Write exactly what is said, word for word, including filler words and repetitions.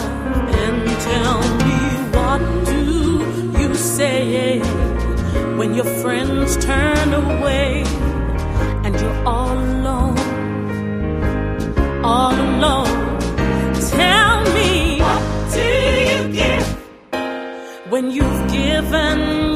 And tell me, what do you say when your friends turn away and you're all alone, all alone? Tell me, what do you give when you've given